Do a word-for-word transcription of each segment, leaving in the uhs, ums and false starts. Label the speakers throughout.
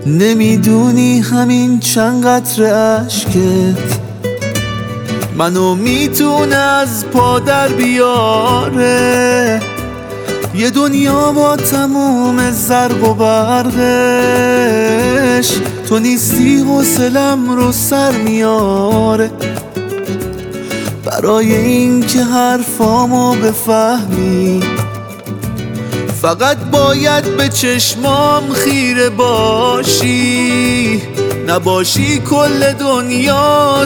Speaker 1: نمیدونی همین چند قطره اشکت منو میتونه از پا در بیاره. یه دنیا با تموم زرق و برقش، تو نیستی حوصلم رو سر میاره. برای این که حرفامو بفهمی فقط باید به چشمام خیره باشی، نباشی کل دنیا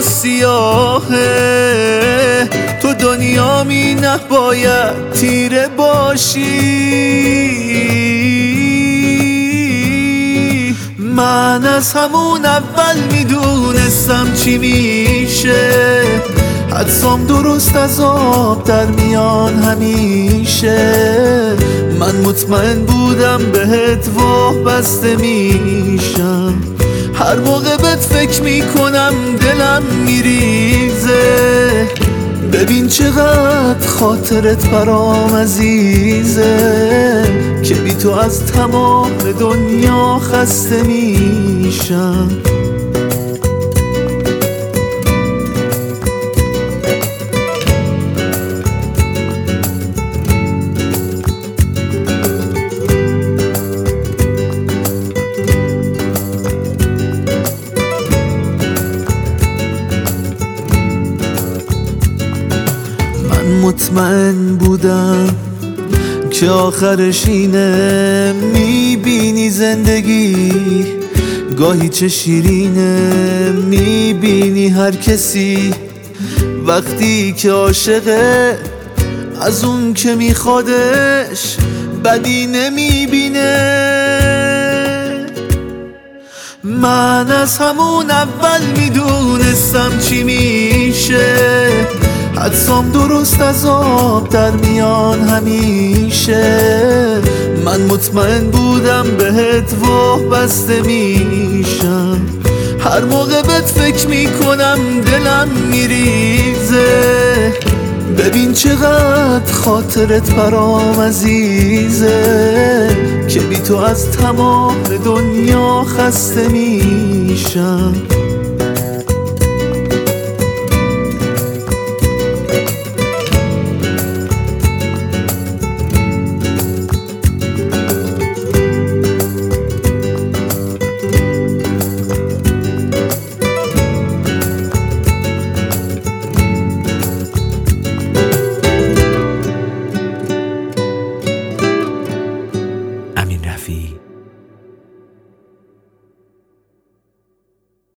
Speaker 1: سیاهه. تو دنیامی نباید تیره باشی. من از همون اول میدونستم چی میشه، حدسام درست از آب در میان همیشه. من مطمئن بودم بهت وابسته میشم، هر موقع بهت فکر میکنم دلم میریزه. ببین چقدر خاطرت برام عزیزه، که بی تو از تمام دنیا خسته میشم. مطمئن بودم که آخرش اینه، میبینی زندگی گاهی چه شیرینه. میبینی هر کسی وقتی که عاشقه از اون که میخوادش بدی نمیبینه. من از همون اول میدونستم چی میشه، حدسام درست از آب در میان همیشه. من مطمئن بودم بهت وابسته میشم، هر موقع بهت فکر میکنم دلم میریزه. ببین چقدر خاطرت برام عزیزه، که بی تو از تمام دنیا خسته میشم.
Speaker 2: امین رفیعی.